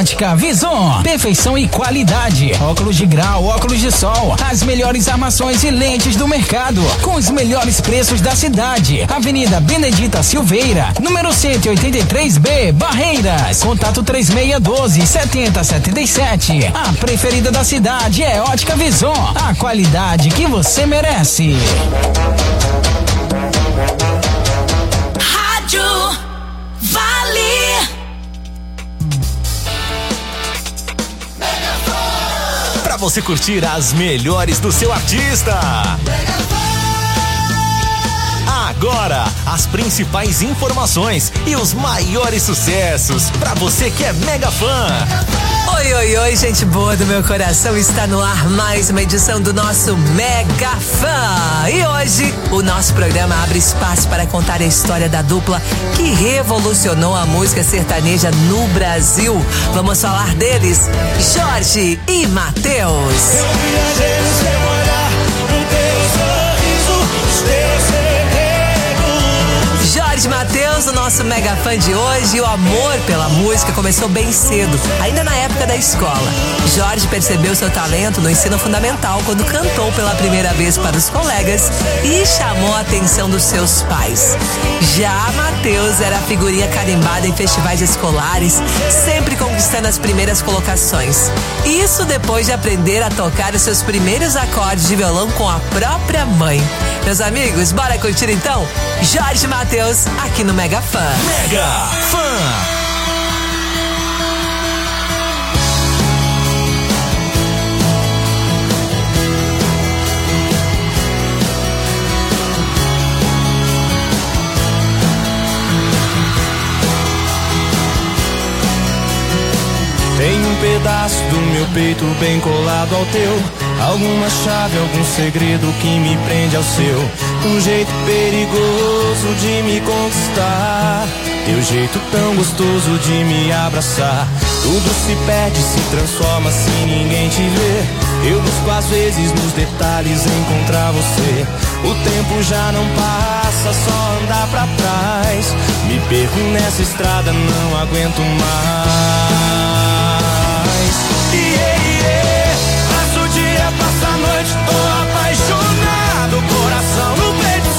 Ótica Vison, perfeição e qualidade. Óculos de grau, óculos de sol, as melhores armações e lentes do mercado, com os melhores preços da cidade. Avenida Benedita Silveira, número 183B, Barreiras. Contato 3612-7077. A preferida da cidade é Ótica Vison, a qualidade que você merece. Rádio Vale. Pra você curtir as melhores do seu artista. Agora, as principais informações e os maiores sucessos pra você que é mega fã. Oi, oi, oi, gente boa do meu coração, está no ar mais uma edição do nosso Mega Fã. E hoje, o nosso programa abre espaço para contar a história da dupla que revolucionou a música sertaneja no Brasil. Vamos falar deles, Jorge e Mateus. Eu viajei no seu olhar, no teu sorriso, nos teus segredos. Jorge e Mateus, o nosso mega fã de hoje. E o amor pela música começou bem cedo, ainda na época da escola. Jorge percebeu seu talento no ensino fundamental quando cantou pela primeira vez para os colegas e chamou a atenção dos seus pais. Já Mateus era a figurinha carimbada em festivais escolares, sempre conquistando as primeiras colocações. Isso depois de aprender a tocar os seus primeiros acordes de violão com a própria mãe. Meus amigos, bora curtir então? Jorge e Mateus, aqui no Mega Fã. Mega Fã. Tem um pedaço do meu peito bem colado ao teu. Alguma chave, algum segredo que me prende ao seu. Um jeito perigoso de me conquistar. Teu jeito tão gostoso de me abraçar. Tudo se perde, se transforma se ninguém te vê. Eu busco às vezes nos detalhes encontrar você. O tempo já não passa, só andar pra trás. Me perco nessa estrada, não aguento mais. Passa o dia, passa a noite, tô apaixonado. Coração no peito,